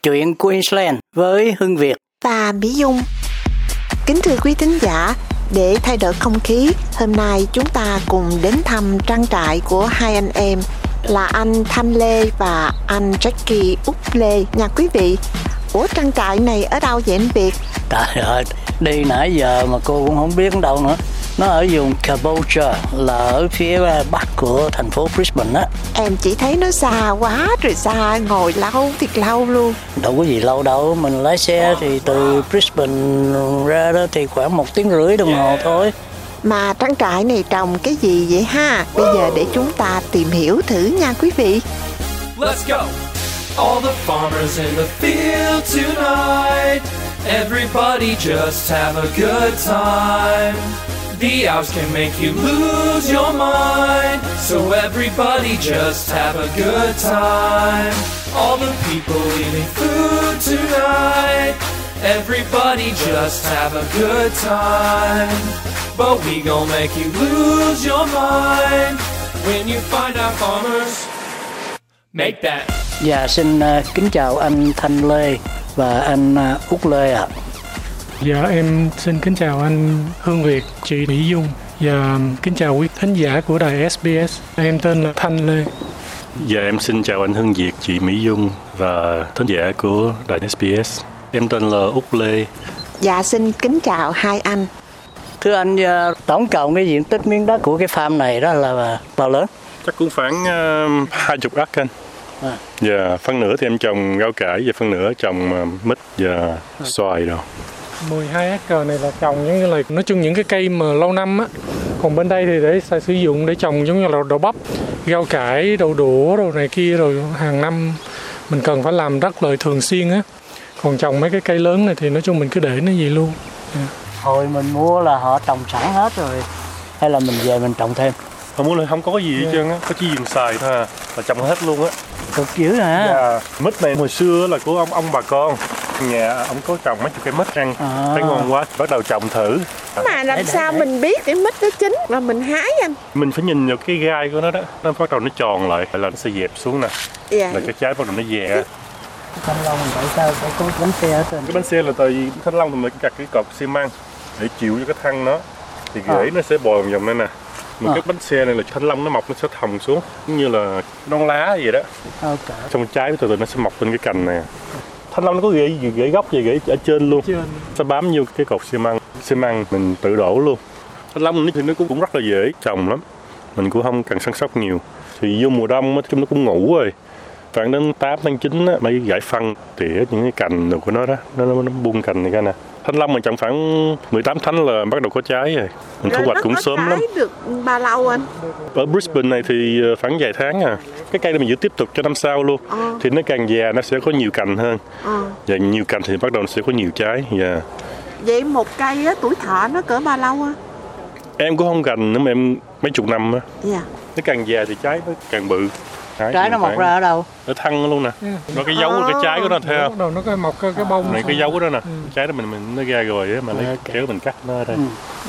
Chuyện Queensland với Hưng Việt và Mỹ Dung. Kính thưa quý thính giả, để thay đổi không khí, hôm nay chúng ta cùng đến thăm trang trại của hai anh em là anh Thanh Lê và anh Jackie Úc Lê nha quý vị. Ủa, trang trại này ở đâu vậy anh Việt? Trời ơi, đi nãy giờ mà cô cũng không biết đâu nữa. Nó ở vùng Caboolture, là ở phía bắc của thành phố Brisbane á. Em chỉ thấy nó xa quá rồi, xa ngồi lâu thiệt lâu luôn. Đâu có gì lâu đâu, mình lái xe thì từ Brisbane ra đó thì khoảng 1 tiếng rưỡi đồng hồ thôi. Mà trang trại này trồng cái gì vậy ha? Bây giờ để chúng ta tìm hiểu thử nha quý vị. Let's go! All the farmers in the field tonight. Everybody just have a good time. The hours can make you lose your mind. So everybody just have a good time. All the people eating food tonight. Everybody just have a good time. But we gon' make you lose your mind when you find out farmers make that. Dạ, xin kính chào anh Thanh Lê và anh Úc Lê ạ. Dạ, em xin kính chào anh Hương Việt, chị Mỹ Dung và kính chào quý thính giả của đài SBS. Em tên là Thanh Lê. Dạ, em xin chào anh Hương Việt, chị Mỹ Dung và thính giả của đài SBS. Em tên là Úc Lê. Dạ, xin kính chào hai anh. Thưa anh, tổng cộng cái diện tích miếng đất của cái farm này đó là bao lớn? Chắc cũng khoảng 20 acre. Dạ, phân nửa thì em trồng rau cải và phân nửa trồng mít và xoài rồi. 12 acre này là trồng giống như là nói chung những cái cây mà lâu năm á. Còn bên đây thì để sử dụng để trồng giống như là đậu bắp, rau cải, đậu đũa, đồ này kia, rồi hàng năm mình cần phải làm rất là thường xuyên á. Còn trồng mấy cái cây lớn này thì nói chung mình cứ để nó vậy luôn. Hồi mình mua là họ trồng sẵn hết rồi hay là mình về mình trồng thêm? Không muốn là không có gì hết trơn á, có chỉ dùng xài thôi à, là trồng hết luôn á. Cực dữ hả? Dạ, mít này hồi xưa là của ông bà con. Nhà ông có trồng mấy chục cây mít ăn, thấy ngon quá, bắt đầu trồng thử. Mà làm sao mình biết cái mít nó chín và mình hái anh? Mình phải nhìn vào cái gai của nó đó, nó bắt đầu nó tròn lại, là nó sẽ dẹp xuống nè. Dạ. Là cái trái bắt đầu nó dè. Thanh Long tại sao phải có bánh xe ở trên? Cái bánh xe là tại vì thanh long thì mình cắt cái cọc xi măng để chịu cho cái thân nó, thì rễ nó sẽ bò vòng đây nè. Mà cái bánh xe này là thanh long nó mọc nó sẽ thòng xuống giống như là non lá vậy đó. Trong trái từ từ nó sẽ mọc lên cái cành này. Thanh long nó có rễ gốc và rễ ở trên luôn, sẽ bám vô cái cột xi măng mình tự đổ luôn. Thanh long thì nó cũng rất là dễ trồng lắm, mình cũng không cần săn sóc nhiều. Thì vô mùa đông chung nó cũng ngủ rồi, khoảng đến 8 tháng 9 á, mấy gãi phân tỉa những cái cành của nó đó, nó buông cành này ra nè. Thanh long mình trồng khoảng 18 tháng là bắt đầu có trái rồi. Mình thu hoạch cũng sớm lắm. Được bao lâu anh? Ở Brisbane này thì khoảng vài tháng à. Cái cây này mình giữ tiếp tục cho năm sau luôn. Thì nó càng già nó sẽ có nhiều cành hơn. Và nhiều cành thì bắt đầu nó sẽ có nhiều trái. Vậy một cây á, tuổi thọ nó cỡ bao lâu á? Em cũng không gành nữa mà em mấy chục năm á. Dạ. Nó càng già thì trái nó càng bự. Trái nó mọc ra ở đâu? Ở thân luôn nè. Nó cái dấu cái trái của nó theo. Bắt đầu nó có mọc cái bông này, cái dấu đó nè. Trái đó mình nó ra rồi á mà lấy kéo mình cắt nó đây.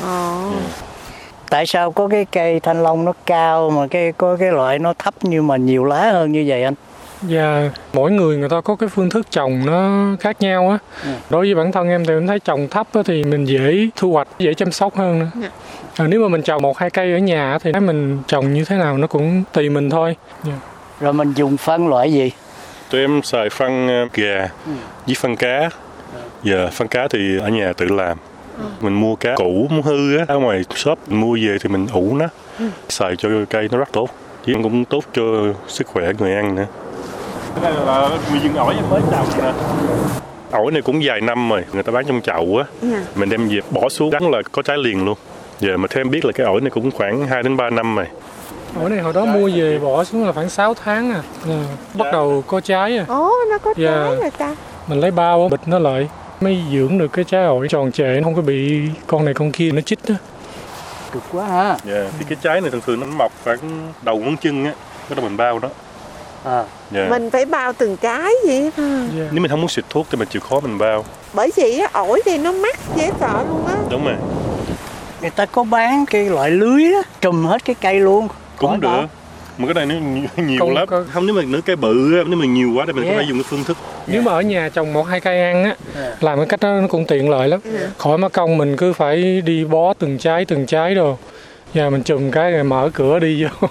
Tại sao có cái cây thanh long nó cao mà có cái loại nó thấp nhưng mà nhiều lá hơn như vậy anh? Và mỗi người ta có cái phương thức trồng nó khác nhau á. Đối với bản thân em thì em thấy trồng thấp á thì mình dễ thu hoạch, dễ chăm sóc hơn nữa. Nếu mà mình trồng 1-2 cây ở nhà thì mình trồng như thế nào nó cũng tùy mình thôi. Rồi mình dùng phân loại gì? Tụi em xài phân gà với phân cá. Giờ phân cá thì ở nhà tự làm. Mình mua cá cũ muốn hư á, ở ngoài shop mình mua về thì mình ủ nó, xài cho cây nó rất tốt, chứ cũng tốt cho sức khỏe người ăn nữa. Cái này là vườn ổi em mới trồng nè. Ổi này cũng vài năm rồi, người ta bán trong chậu á, mình đem về bỏ xuống rắn là có trái liền luôn. Giờ mà theo em biết là cái ổi này cũng khoảng 2 đến 3 năm rồi. Ổi này hồi đó mua về bỏ xuống là khoảng 6 tháng à. Bắt đầu có trái à. Nó có trái rồi ta. Mình lấy bao bịch nó lại mới dưỡng được cái trái ổi tròn trề, không có bị con này con kia nó chích á. Cực quá ha. Thì cái trái này thường nó mọc khoảng đầu ngón chân á, bắt đầu mình bao đó. Mình phải bao từng trái vậy thôi. Nếu mình không muốn xịt thuốc thì mình chịu khó mình bao. Bởi vì ổi thì nó mắc dễ sợ luôn á. Đúng rồi. Người ta có bán cái loại lưới đó, trùm hết cái cây luôn. Cũng được. Mà cái này nó nhiều lắm. Không, nếu mà nửa cây bự á, nếu mà nhiều quá thì mình có thể dùng cái phương thức. Nếu mà ở nhà trồng 1-2 cây ăn á, làm cái cách đó nó cũng tiện lợi lắm. Khỏi mất công mình cứ phải đi bó từng trái rồi. Và mình chùm cái rồi mở cửa đi vô.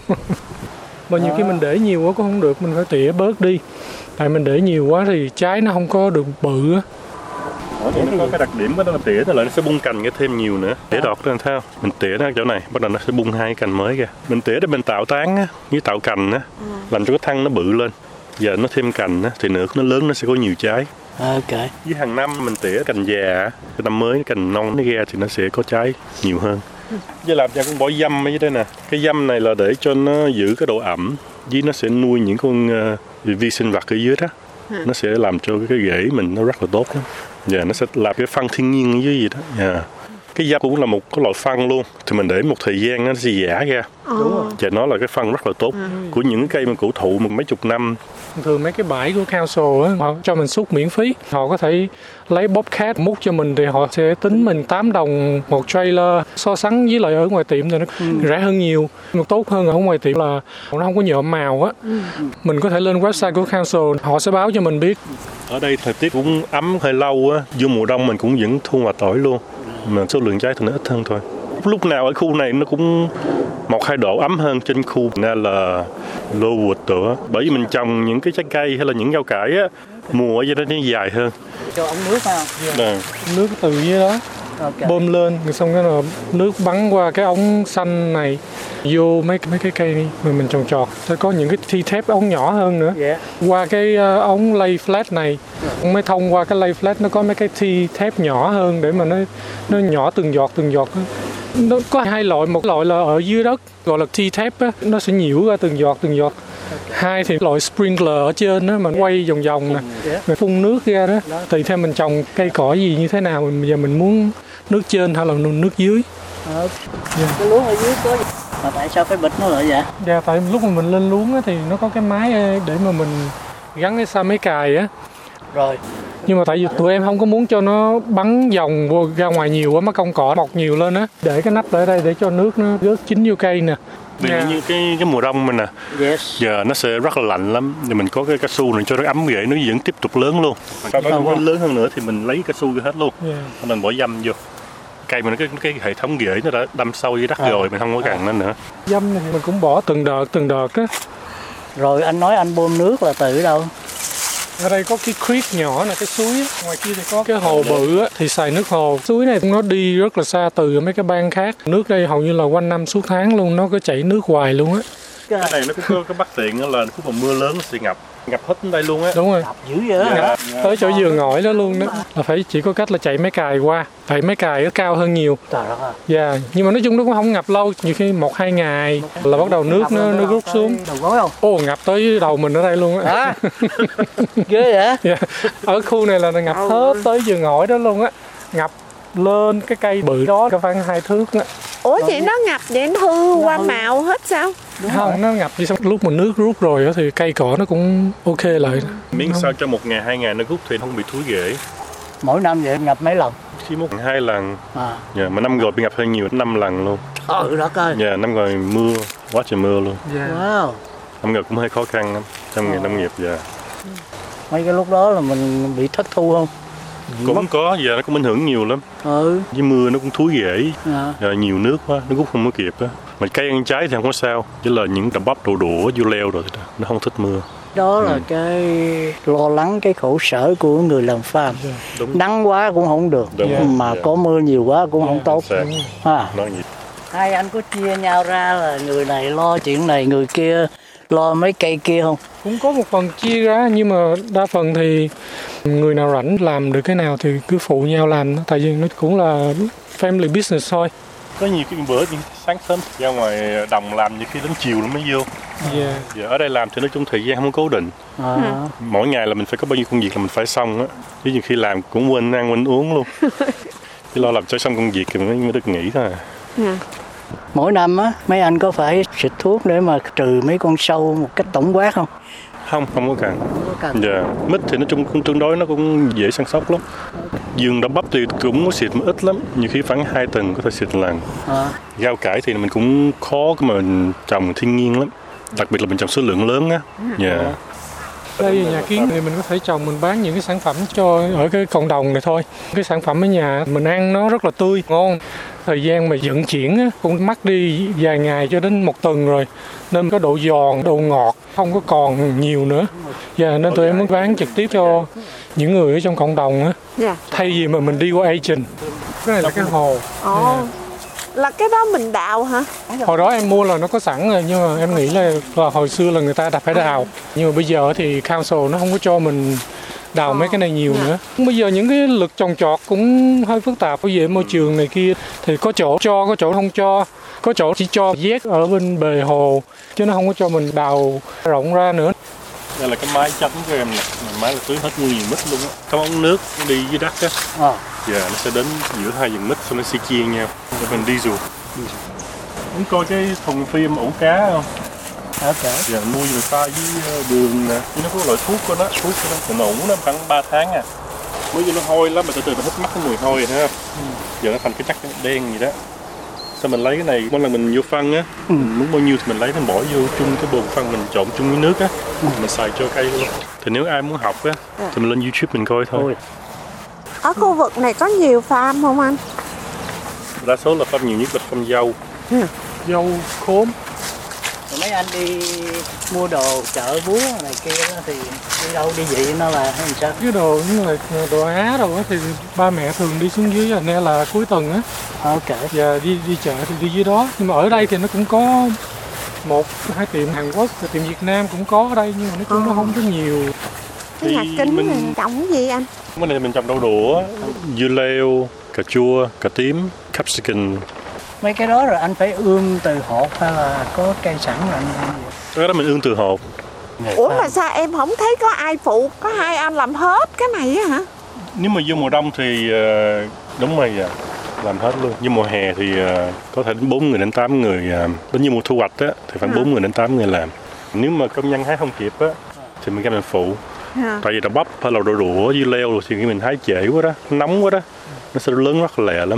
Mà nhiều khi mình để nhiều quá cũng không được, mình phải tỉa bớt đi. Tại mình để nhiều quá thì trái nó không có được bự á. Thì nó có cái đặc điểm đó là tỉa nó lại nó sẽ bung cành cái thêm nhiều nữa. Tỉa đọt ra sao? Mình tỉa nó chỗ này, bắt đầu nó sẽ bung 2 cành mới kìa. Mình tỉa để mình tạo tán á, với tạo cành á, làm cho cái thân nó bự lên. Giờ nó thêm cành á, thì nữa nó lớn nó sẽ có nhiều trái. Ok. Với hàng năm mình tỉa cành già, cái năm mới cành non nó ra thì nó sẽ có trái nhiều hơn. Với làm cho con bỏ dăm ở dưới đây nè. Cái dăm này là để cho nó giữ cái độ ẩm, với nó sẽ nuôi những con vi sinh vật ở dưới đó. Nó sẽ làm cho cái rễ mình nó rất là tốt lắm. Và nó sẽ làm cái phân thiên nhiên ở dưới gì đó. Cái dăm cũng là một cái loại phân luôn. Thì mình để một thời gian nó sẽ giã ra. Và nó là cái phân rất là tốt của những cây mà cổ thụ mấy chục năm. Thường mấy cái bãi của council á, họ cho mình xúc miễn phí. Họ có thể lấy bobcat múc cho mình thì họ sẽ tính mình 8 đồng một trailer. So sánh với lại ở ngoài tiệm thì nó rẻ hơn nhiều. Một tốt hơn ở ngoài tiệm là nó không có nhuộm màu á. Mình có thể lên website của council, họ sẽ báo cho mình biết. Ở đây thời tiết cũng ấm hơi lâu á, vô mùa đông mình cũng vẫn thu hoạch tỏi luôn. Mà số lượng trái thì nó ít hơn thôi. Lúc nào ở khu này nó cũng 1-2 độ ấm hơn trên khu nên là Lowood nữa. Bởi vì mình trồng những cái trái cây hay là những rau cải á, mùa ở dưới đó nó dài hơn. Cho ống nước không? Nước từ dưới đó bơm lên, rồi xong cái là nước bắn qua cái ống xanh này vô mấy cái cây mà mình trồng trọt. Sẽ có những cái thi thép ống nhỏ hơn nữa. Qua cái ống lay flat này, mới thông qua cái lay flat nó có mấy cái thi thép nhỏ hơn để mà nó nhỏ từng giọt. Nó có 2 loại, một loại là ở dưới đất gọi là T-tap á, nó sẽ nhiễu ra từng giọt. 2 thì loại sprinkler ở trên đó mà quay vòng nè, rồi phun nước ra đó. Tùy theo mình trồng cây cỏ gì như thế nào, giờ mình muốn nước trên hay là nước dưới. Cái luống ở dưới có mà tại sao phải bịt nó lại vậy? Dạ, tại lúc mà mình lên luống á thì nó có cái máy để mà mình gắn cái máy cài á. Rồi. Nhưng mà tại vì tụi em không có muốn cho nó bắn vòng vô ra ngoài nhiều quá, mất công cỏ mọc nhiều lên á. Để cái nắp lại ở đây để cho nước nó rớt chín vô cây nè. Vì như cái mùa đông mình nè, giờ nó sẽ rất là lạnh lắm. Thì mình có cái cao su này cho nó ấm rễ, nó vẫn tiếp tục lớn luôn. Sau đó nó lớn hơn nữa thì mình lấy cao su ra hết luôn. Mình bỏ dăm vô. Cây mình cái hệ thống rễ nó đã đâm sâu dưới đất rồi, mình không có cần nó nữa. Dăm này thì mình cũng bỏ từng đợt á. Rồi anh nói anh bơm nước là từ đâu? Ở đây có cái creek nhỏ là cái suối á. Ngoài kia thì có cái hồ bự á, thì xài nước hồ. Suối này nó đi rất là xa từ mấy cái bang khác. Nước đây hầu như là quanh năm suốt tháng luôn, nó có chảy nước hoài luôn á. Cái này nó cũng có cái bất tiện là lúc mà mưa lớn nó sẽ ngập hết đến đây luôn á. Đúng rồi. Ngập dữ vậy đó. Tới chỗ vườn ngỏi đó luôn đó. Là phải chỉ có cách là chạy máy cài qua. Tại máy cài nó cao hơn nhiều. Trời đất ơi. Nhưng mà nói chung nó cũng không ngập lâu, nhiều khi 1-2 ngày là bắt đầu nước nó rút xuống. Đầu gối không? Ngập tới đầu mình ở đây luôn á. Ghê vậy? Ở khu này là ngập hết tới vườn ngỏi đó luôn á. Ngập lên cái cây bự đó có khoảng 2 thước á. Ủa vậy nó ngập để hư qua màu hết sao? Không, nó ngập đi xong lúc mà nước rút rồi thì cây cỏ nó cũng ok lại. Miễn sao cho 1 ngày 2 ngày nó rút thì không bị thúi rễ. Mỗi năm vậy ngập mấy lần? Chỉ 1-2 lần. Mà năm rồi bị ngập hơi nhiều, 5 lần luôn. Đất ơi. Năm rồi mưa, quá trời mưa luôn. Wow. Năm rồi cũng hơi khó khăn lắm trong nghề nông nghiệp giờ. Mấy cái lúc đó là mình bị thất thu không? Cũng có, giờ nó cũng ảnh hưởng nhiều lắm. Với mưa nó cũng thúi rễ, nhiều nước quá, nó rút không có kịp á. Mà cây ăn trái thì không có sao, chỉ là những đầm bắp đồ đũa, dưa leo rồi nó không thích mưa. Đó là cái lo lắng, cái khổ sở của người làm farm. Nắng quá cũng không được, mà có mưa nhiều quá cũng không tốt. Hai anh có chia nhau ra là người này lo chuyện này, người kia lo mấy cây kia không? Cũng có một phần chia ra, nhưng mà đa phần thì người nào rảnh làm được cái nào thì cứ phụ nhau làm. Tại vì nó cũng là family business thôi. Có nhiều cái bữa sáng sớm ra ngoài đồng làm, nhiều khi đến chiều nó mới vô. Giờ ở đây làm thì nói chung thời gian không cố định. Mỗi ngày là mình phải có bao nhiêu công việc là mình phải xong á. Chứ nhiều khi làm cũng quên ăn quên uống luôn. Chỉ lo làm cho xong công việc thì mới được nghỉ thôi. Mỗi năm á, mấy anh có phải xịt thuốc để mà trừ mấy con sâu một cách tổng quát không? Không có cần. Mít thì nói chung cũng tương đối, nó cũng dễ săn sóc lắm. Vườn đậu bắp thì cũng có xịt mà ít lắm, nhiều khi khoảng 2 tuần có thể xịt lần. Rau cải thì mình cũng khó mà mình trồng thiên nhiên lắm. Đặc biệt là mình trồng số lượng lớn á. Đây nhà kiến thì mình có thể trồng, mình bán những cái sản phẩm cho ở cái cộng đồng này thôi. Cái sản phẩm ở nhà mình ăn nó rất là tươi, ngon. Thời gian mà vận chuyển á, cũng mất đi vài ngày cho đến 1 tuần rồi. Nên có độ giòn, độ ngọt không có còn nhiều nữa. Nên tụi em muốn bán trực tiếp cho những người ở trong cộng đồng á. Thay vì mà mình đi qua agent. Cái này là cái hồ. Là cái đó mình đào hả? Hồi đó em mua là nó có sẵn rồi, nhưng mà em nghĩ là hồi xưa là người ta phải đào. Nhưng mà bây giờ thì council nó không có cho mình đào mấy cái này nhiều nữa. Bây giờ những cái luật trồng trọt cũng hơi phức tạp, bảo vệ môi trường này kia. Thì có chỗ cho, có chỗ không cho. Có chỗ chỉ cho vét ở bên bề hồ, chứ nó không có cho mình đào rộng ra nữa. Đây là cái máy chấm của em nè, máy là tưới hết nguyên nhiều mít luôn á. Cái ống nước nó đi dưới đất á. Nó sẽ đến giữa 2 vườn mít, xong nó sẽ chia nhau. Để mình đi dù. Muốn coi cái thùng phim ủ cá không? Mua về pha với đường nè. Nó có loại thuốc của nó, mình ủ nó khoảng 3 tháng à. Mới vô nó hôi lắm, mà từ từ nó hết mất cái mùi hôi thấy không? Giờ nó thành cái chất đen gì đó. Sau mình lấy cái này, mỗi lần mình vô phân á, mình muốn bao nhiêu thì mình lấy mình bỏ vô chung cái bồn phân, mình trộn chung với nước á, mình xài cho cây luôn. Thì nếu ai muốn học á, thì mình lên YouTube mình coi thôi. Ở khu vực này có nhiều farm không anh? Đa số là farm nhiều nhất là farm dâu. Dâu khóm. Mấy anh đi mua đồ chợ búa này kia đó, thì đi đâu đi vậy nó là hay sao? Cái đồ như là đồ Á rồi thì ba mẹ thường đi xuống dưới này là cuối tuần á. Và đi chợ thì đi dưới đó. Nhưng mà ở đây thì nó cũng có 1-2 tiệm Hàn Quốc, tiệm Việt Nam cũng có ở đây, nhưng mà nói chung nó không có nhiều. Cái nhà kính mình trồng gì anh? Cái này mình trồng đậu đũa, dưa leo, cà chua, cà tím, capsicum. Mấy cái đó rồi anh phải ươm từ hột hay là có cây sẵn rồi anh? Cái đó mình ươm từ hột. Ủa mà sao em không thấy có ai phụ, có 2 anh làm hết cái này á hả? Nếu mà vô mùa đông thì đúng rồi, làm hết luôn. Nhưng mùa hè thì có thể đến 4 người đến 8 người. Đến như mùa thu hoạch á thì khoảng 4 người đến 8 người làm. Nếu mà công nhân hái không kịp á thì mình ra mình phụ. Tại vì đậu bắp hay là đậu đũa, dưa leo rồi thì mình hái trễ quá đó, nóng quá đó, nó sẽ lớn rất là lẹ lắm.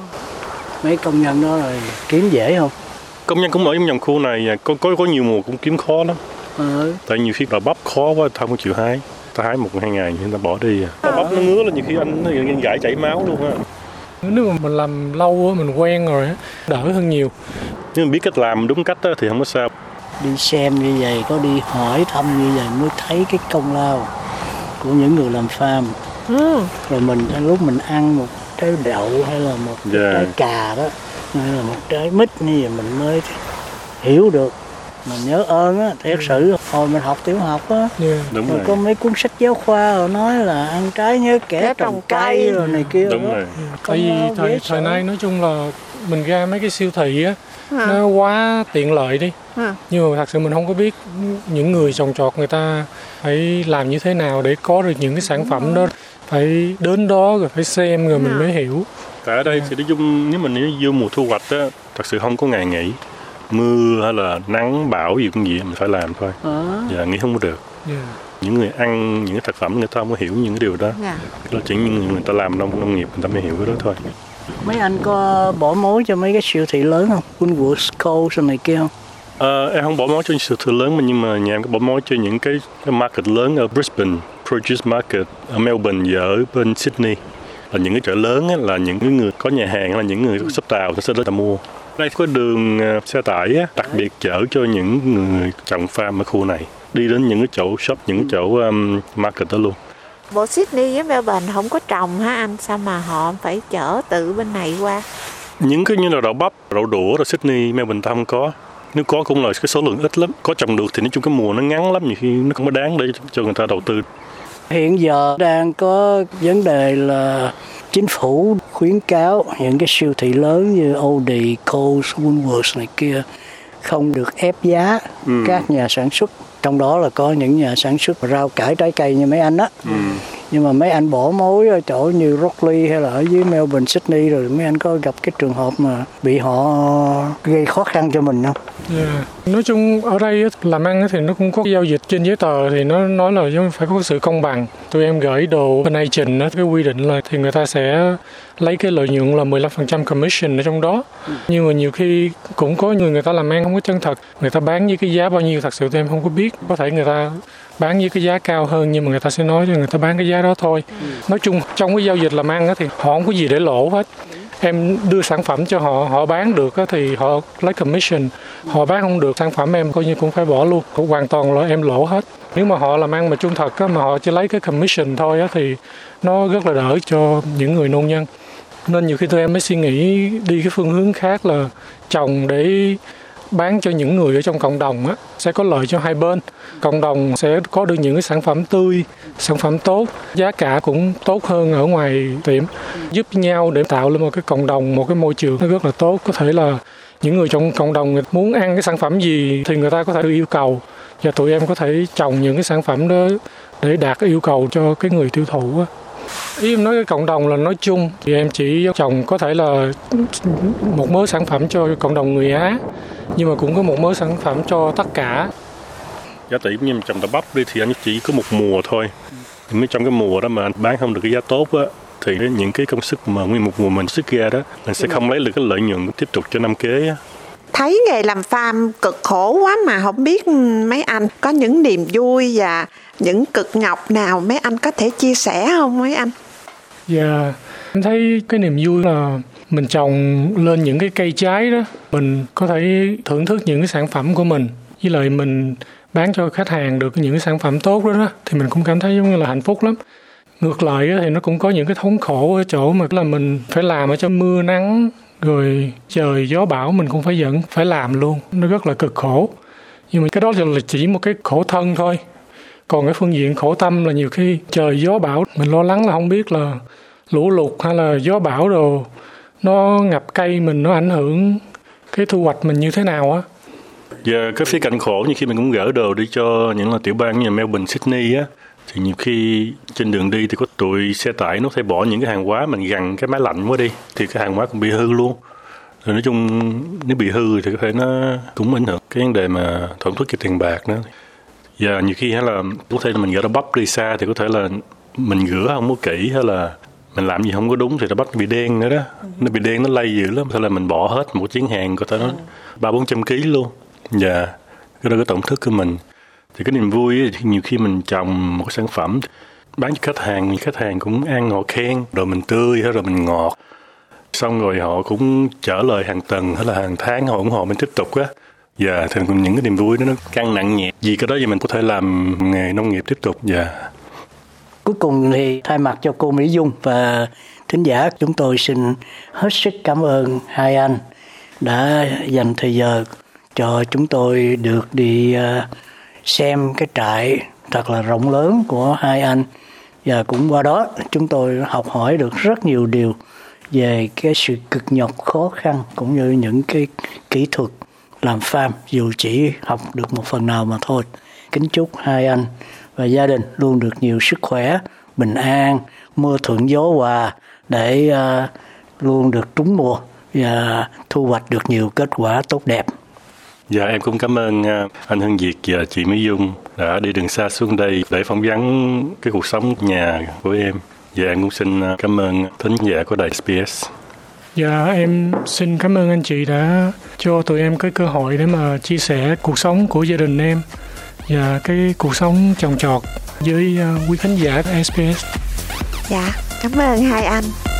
Mấy công nhân đó rồi kiếm dễ không? Công nhân cũng ở trong vòng khu này, có nhiều mùa cũng kiếm khó lắm. Tại nhiều khi đậu bắp khó quá, ta không chịu hái. Ta hái 1-2 ngày thì ta bỏ đi. Đậu bắp nó ngứa là nhiều khi anh gãi chảy máu luôn á. Nếu mà mình làm lâu á, mình quen rồi á, đỡ hơn nhiều. Nếu mình biết cách làm đúng cách á, thì không có sao. Đi xem như vậy, có đi hỏi thăm như vậy mới thấy cái công lao của những người làm farm. Rồi mình lúc mình ăn một trái đậu hay là một trái cà đó, hay là một trái mít như vậy mình mới hiểu được. Mình nhớ ơn á, thiệt sự hồi mình học tiểu học á, Đúng rồi rồi. có mấy cuốn sách giáo khoa rồi nói là ăn trái nhớ kẻ trồng cây rồi này kia. Đúng rồi. Tại vì thời nay nói chung là mình ra mấy cái siêu thị á, nó quá tiện lợi đi. Nhưng mà thật sự mình không có biết những người trồng trọt người ta phải làm như thế nào để có được những cái sản phẩm đó. Phải đến đó rồi phải xem rồi mình mới hiểu. Tại ở đây thì nói chung nếu mình vô mùa thu hoạch á, thật sự không có ngày nghỉ. Mưa hay là nắng bão gì cũng vậy mình phải làm thôi. Nghỉ không có được. Những người ăn những cái thực phẩm người ta không có hiểu những cái điều đó. Là chỉ những người ta làm nông nghiệp người ta mới hiểu cái đó thôi. Mấy anh có bỏ mối cho mấy cái siêu thị lớn không? Woolworths, Coles này kia không? Em không bỏ mối cho siêu thị lớn nhưng mà nhà em có bỏ mối cho những cái market lớn ở Brisbane, Produce Market ở Melbourne và ở bên Sydney. Là những cái chợ lớn á, là những cái người có nhà hàng là những người có shop tàu sẽ đến mua. Đây có đường xe tải á, đặc biệt chở cho những người trồng farm ở khu này đi đến những cái chỗ shop, những cái chỗ market đó luôn. Bộ Sydney với Melbourne không có trồng hả anh? Sao mà họ phải chở từ bên này qua? Những cái như là đậu bắp, đậu đũa rồi Sydney, Melbourne ta không có. Nếu có cũng là cái số lượng ít lắm. Có trồng được thì nói chung cái mùa nó ngắn lắm, nhiều khi nó không có đáng để cho người ta đầu tư. Hiện giờ đang có vấn đề là chính phủ khuyến cáo những cái siêu thị lớn như Aldi, Coles, Woolworths này kia không được ép giá các nhà sản xuất. Trong đó là có những nhà sản xuất rau cải trái cây như mấy anh đó. Nhưng mà mấy anh bỏ mối ở chỗ như Rockley hay là ở dưới Melbourne, Sydney rồi mấy anh có gặp cái trường hợp mà bị họ gây khó khăn cho mình không? Nói chung ở đây làm ăn thì nó cũng có giao dịch trên giấy tờ thì nó nói là phải có sự công bằng. Tụi em gửi đồ bên agent cái quy định là thì người ta sẽ lấy cái lợi nhuận là 15% commission ở trong đó. Nhưng mà nhiều khi cũng có người ta làm ăn không có chân thật, người ta bán với cái giá bao nhiêu thật sự tụi em không có biết. Có thể người ta bán với cái giá cao hơn nhưng mà người ta sẽ nói cho người ta bán cái giá đó thôi. Nói chung trong cái giao dịch làm ăn thì họ không có gì để lỗ hết. Em đưa sản phẩm cho họ, họ bán được thì họ lấy commission. Họ bán không được sản phẩm em coi như cũng phải bỏ luôn. Hoàn toàn là em lỗ hết. Nếu mà họ làm ăn mà trung thật mà họ chỉ lấy cái commission thôi thì nó rất là đỡ cho những người nông dân. Nên nhiều khi tụi em mới suy nghĩ đi cái phương hướng khác là trồng để bán cho những người ở trong cộng đồng á, sẽ có lợi cho hai bên. Cộng đồng sẽ có được những cái sản phẩm tươi, sản phẩm tốt, giá cả cũng tốt hơn ở ngoài tiệm, giúp nhau để tạo lên một cái cộng đồng, một cái môi trường nó rất là tốt. Có thể là những người trong cộng đồng muốn ăn cái sản phẩm gì thì người ta có thể yêu cầu và tụi em có thể trồng những cái sản phẩm đó để đạt cái yêu cầu cho cái người tiêu thụ á. Ý em nói cái cộng đồng là nói chung thì em chỉ trồng có thể là một mớ sản phẩm cho cộng đồng người Á, nhưng mà cũng có một mớ sản phẩm cho tất cả. Giá tỷ như trồng tàu bắp đi thì anh chỉ có một mùa thôi. Nếu trong cái mùa đó mà anh bán không được cái giá tốt á thì những cái công sức mà nguyên một mùa mình sức ra đó mình sẽ không lấy được cái lợi nhuận tiếp tục cho năm kế á. Thấy nghề làm farm cực khổ quá mà không biết mấy anh có những niềm vui và những cực nhọc nào mấy anh có thể chia sẻ không mấy anh? Dạ, em thấy cái niềm vui là mình trồng lên những cái cây trái đó, mình có thể thưởng thức những cái sản phẩm của mình, với lại mình bán cho khách hàng được những cái sản phẩm tốt đó thì mình cũng cảm thấy giống như là hạnh phúc lắm. Ngược lại thì nó cũng có những cái thống khổ ở chỗ mà là mình phải làm ở trong mưa nắng rồi trời gió bão mình cũng vẫn phải làm luôn, nó rất là cực khổ. Nhưng mà cái đó là chỉ một cái khổ thân thôi. Còn cái phương diện khổ tâm là nhiều khi trời gió bão mình lo lắng là không biết là lũ lụt hay là gió bão đồ nó ngập cây mình, nó ảnh hưởng cái thu hoạch mình như thế nào á. Giờ cái phía cạnh khổ như khi mình cũng gỡ đồ đi cho những là tiểu bang như Melbourne, Sydney á, thì nhiều khi trên đường đi thì có tụi xe tải nó phải bỏ những cái hàng hóa mình gằn cái máy lạnh quá đi thì cái hàng hóa cũng bị hư luôn. Rồi nói chung nếu bị hư thì có thể nó cũng ảnh hưởng cái vấn đề mà tổn thất cái tiền bạc nữa. Và nhiều khi hay là có thể là mình gỡ nó bắp đi xa thì có thể là mình rửa không có kỹ hay là mình làm gì không có đúng thì nó bắp bị đen nữa đó. Nó bị đen, nó lây dữ lắm. Thế là mình bỏ hết một chuyến hàng có thể nó 300-400 kg luôn. Và cái đó cái tổn thất của mình. Thì cái niềm vui thì nhiều khi mình trồng một cái sản phẩm bán cho khách hàng cũng ăn, họ khen rồi mình tươi hay rồi mình ngọt. Xong rồi họ cũng trả lời hàng tuần hay là hàng tháng họ ủng hộ mình tiếp tục á. Dạ, thì những cái niềm vui đó nó căng nặng nhẹ. Vì cái đó thì mình có thể làm nghề nông nghiệp tiếp tục. Dạ. Cuối cùng thì thay mặt cho cô Mỹ Dung và thính giả, chúng tôi xin hết sức cảm ơn hai anh đã dành thời giờ cho chúng tôi được đi xem cái trại thật là rộng lớn của hai anh. Và cũng qua đó chúng tôi học hỏi được rất nhiều điều về cái sự cực nhọc khó khăn cũng như những cái kỹ thuật làm farm, dù chỉ học được một phần nào mà thôi. Kính chúc hai anh và gia đình luôn được nhiều sức khỏe, bình an, mưa thuận gió hòa để luôn được trúng mùa và thu hoạch được nhiều kết quả tốt đẹp. Dạ, em cũng cảm ơn anh Hưng Việt và chị Mỹ Dung đã đi đường xa xuống đây để phỏng vấn cái cuộc sống nhà của em. Và em cũng xin cảm ơn thính giả của đài SBS. Dạ, em xin cảm ơn anh chị đã cho tụi em cái cơ hội để mà chia sẻ cuộc sống của gia đình em và cái cuộc sống trồng trọt với quý khán giả của SBS. Dạ, cảm ơn hai anh.